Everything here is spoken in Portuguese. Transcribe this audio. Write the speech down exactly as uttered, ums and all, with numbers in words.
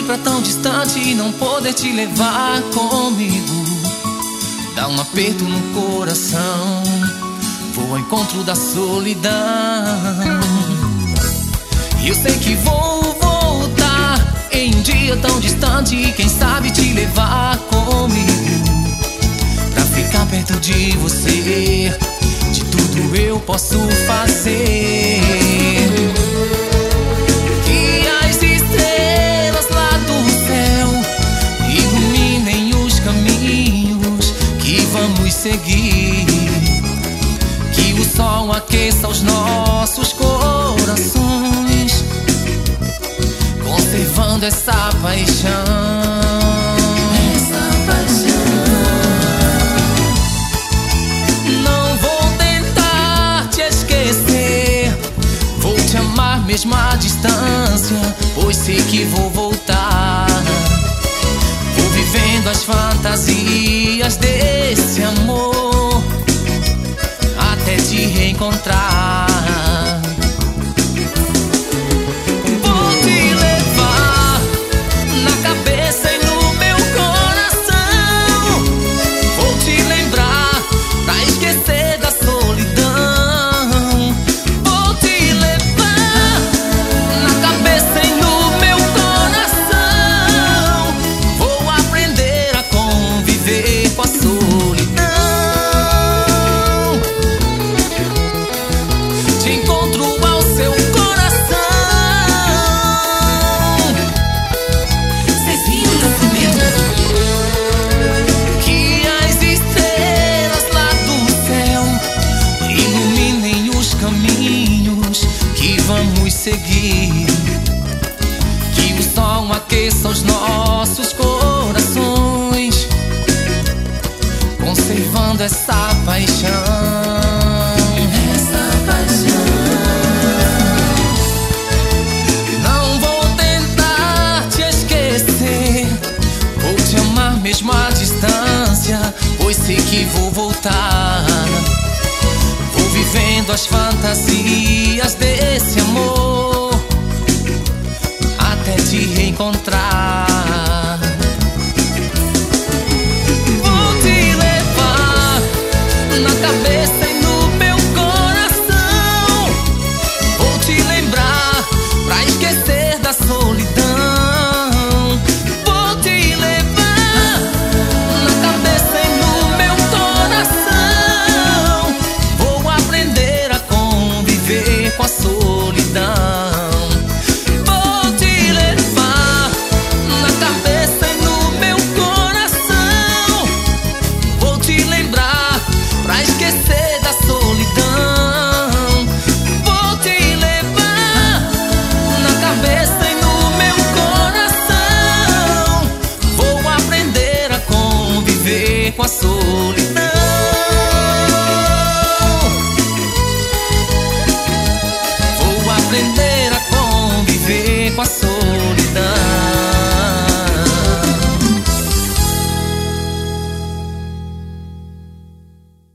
pra tão distante e não poder te levar comigo. Dá um aperto no coração, vou ao encontro da solidão. E eu sei que vou voltar em um dia tão distante e quem sabe te levar comigo, pra ficar perto de você. De tudo eu posso fazer. Que as estrelas lá do céu iluminem os caminhos que vamos seguir. Que o sol aqueça os nossos corações, conservando essa paixão. Mesmo à distância, pois sei que vou voltar. Vou vivendo as fantasias desse amor até te reencontrar. Vou te levar na cabeça e no meu coração. Vou te lembrar pra esquecer da solidão. Seguir. Que o sol aqueça os nossos corações, conservando essa paixão. Essa paixão. Não vou tentar te esquecer, vou te amar mesmo à distância, pois sei que vou voltar. Vou vivendo as fantasias desse amor até te reencontrar.